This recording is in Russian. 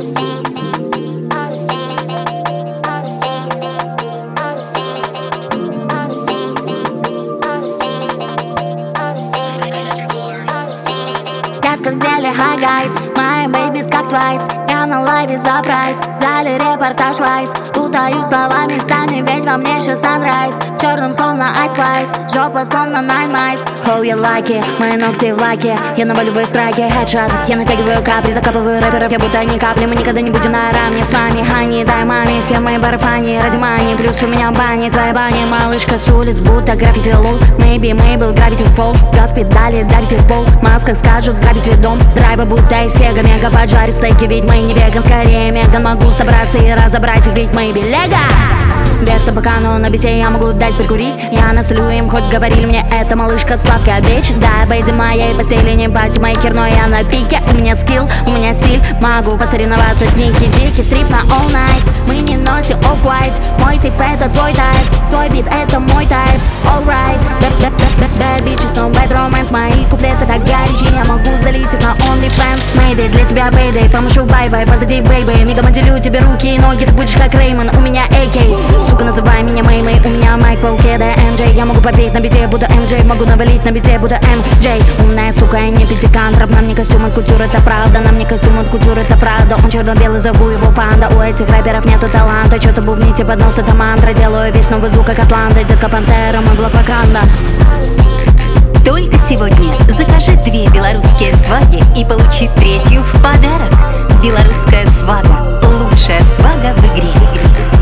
Детка в деле, hi guys, my babies как твайс. Я на лайве за прайс, дали репортаж вайс. Путаю слова местами, ведь во мне еще sunrise. Черным словно Ice Spice, жопа словно Nine Mice. Oh, you like it, мои ногти в лаке. Я на болевые страйки, headshot. Я натягиваю капли, закапываю рэперов, я будто ни капли. Мы никогда не будем наравне с вами, хани. Дай маме все мои барфани, ради мани. Плюс у меня бани, твоя бани. Малышка с улиц, будто граффити лук. Maybe, Mabel, Gravity Falls. Газ педали, давите в пол. В масках скажут, грабите дом. Драйва будто из Сега, мега поджарю стейки, ведь мы не веган. Скорее меган, могу собраться и разобрать их, ведь мы белега. Без табака, но на бите я могу дать прикурить. Я насолю им, хоть говорили мне, эта малышка сладкая бич. Да, бейди моей постели, не батимейкер, но я на пике. У меня скилл, у меня стиль, могу посоревноваться с Ники. Дикий трип на all night. Мы не носим off-white. Мой тип это твой тайп, твой бит это мой тайп. Alright, bad bitches, no bad romance. Мои куплеты так горячие, я могу залить их на OnlyFans. Mayday, для тебя payday, помышу бай-бай, позади бейбэй. Мигом отделю тебе руки и ноги, ты будешь как Реймон. У меня AK, сука, называй меня Мэй-Мэй. У меня майк по руке, да MJ. Я могу попеть на бите, буду MJ. Могу навалить на бите, буду MJ. Умная сука, я не пятикантроп. На мне костюм от кутюр, это правда. На мне костюм от кутюр, это правда. Он черно-белый, зову его панда. У этих рэперов нету таланта. Чё-то бубните под нос, это мантра. Делаю весь новый звук, как Атланта. Детка Пантера, мы блоканда. Только сегодня закажи 2 белорусские сваги и получи 3-ю в подарок. Белорусская свага – лучшая свага в игре.